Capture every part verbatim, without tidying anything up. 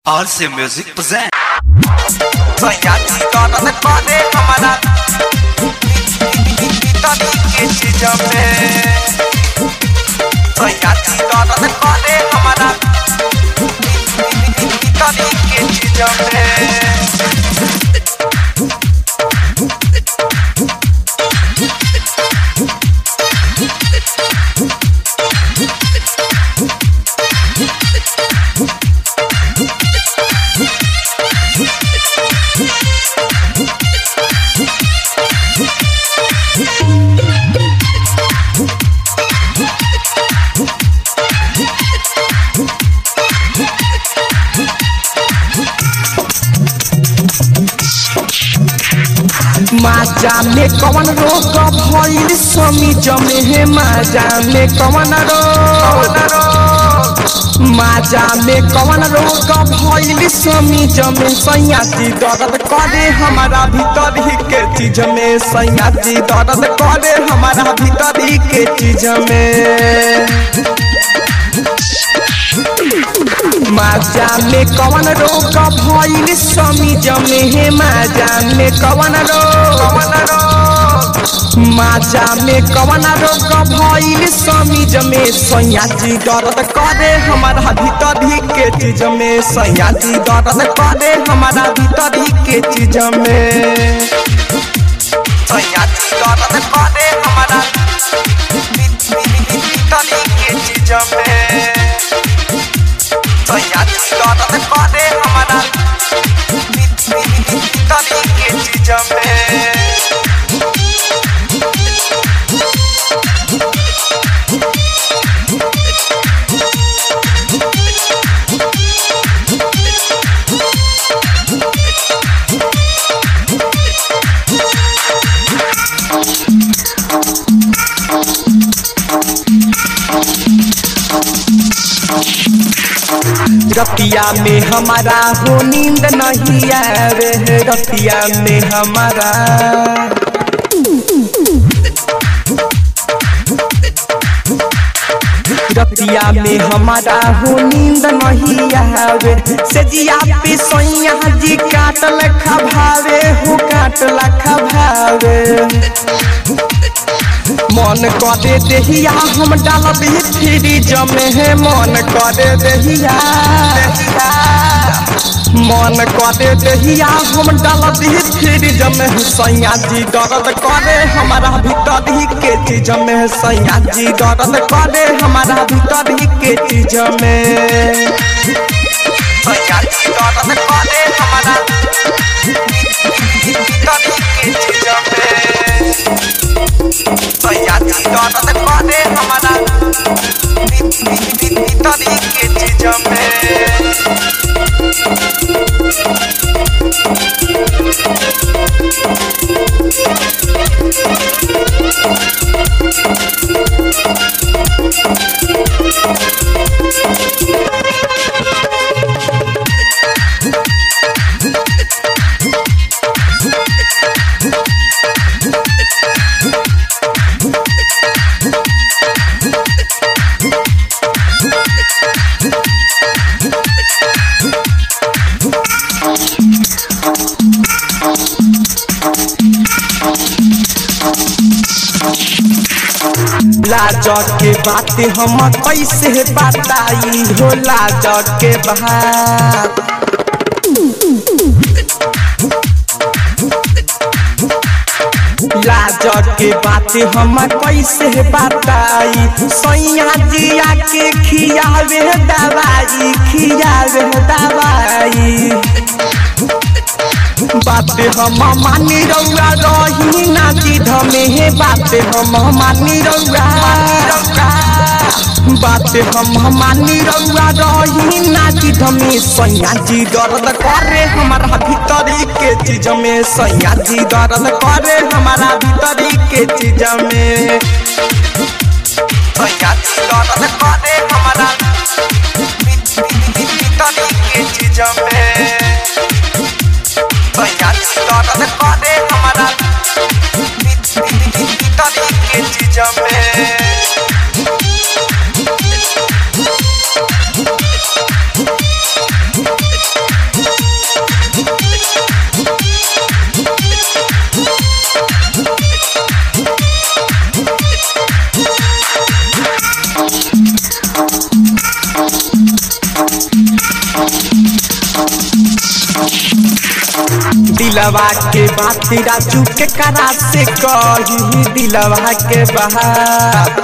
R C Music present. Soñati todo se pone hamaरा तनी के चीज में Soñati todo se pone हमारा तनी के चीज में माजा में कवन रोग भइल समीज में है माजा में कवन रोग माजा में कवन रोग भइल समीज में सैयाती दर्द करे हमारा भीतर ही के चीज में सैयाती दर्द करे हमारा भीतर ही के चीज में माजा में कवन रोग भइल समीज में है माजा में कवन रोग माजा में कवन रोग भइल समीज में सैयाती दर्द करे हमारा भीतर ही के चीज में सैयाती दर्द करे हमारा भीतर ही के चीज में Soñati todo se pone हमारा तनी के चीज में Soñati todo se pone हमारा तनी के चीज में रतिया में हमारा हो नींद नहीं आवे रतिया में हमारा रतिया में हमारा हो नींद नहीं आवे सजिया पे सोइया जी काटल खभावे हो काटल खभावे मन करे देहिया हम डालब फ्रिज में है मन करे देहिया मन करे देहिया हम डालब फ्रिज में सैया जी दर्द करे हमारा भीतर ही के चीज में सैया जी दर्द करे हमारा भीतर ही के चीज में Soñati todo se pone हमारा तनी के चीज में Soñati todo se pone हमारा तनी के चीज में लाज के बात हम कैसे बताई हो लाज के बात लाज के बात हम कैसे बताई सैया जिया के खियावे दवाई खियावे दवाई बात हम मानी रउआ रही ना जिद में बात हम मानी रउआ बात हम मानी रउआ रही ना जिद में सैया जी दर्द करे हमारा भीतर के चीज में सैया जी दर्द करे हमारा भीतर के चीज में Soñati todo se pone हमारा तनी के चीज में Soñati todo se pone हमारा तनी के चीज में दिलवा के बात राजू के करा से कही दिलवा के बात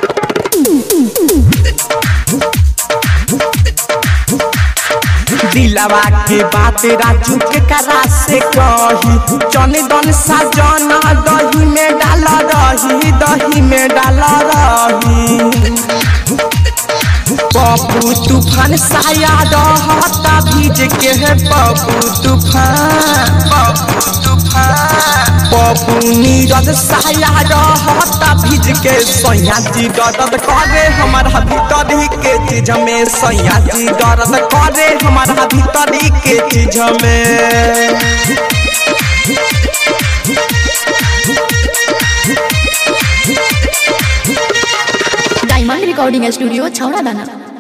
दिलवा के बात राजू के करा से कही चने दन सजन दही में डाल रही दही में डाल रही पप्पू तूफान साया रहता भीज के है पप्पू तूफान पप्पू तूफान पप्पू नीरज साया रहता भीज के सैया जी दर्द करे हमारा भीतर ही के चीज में सैया जी दर्द करे हमारा भीतर ही के चीज में। डायमंड रिकॉर्डिंग स्टूडियो छौड़ा दाना।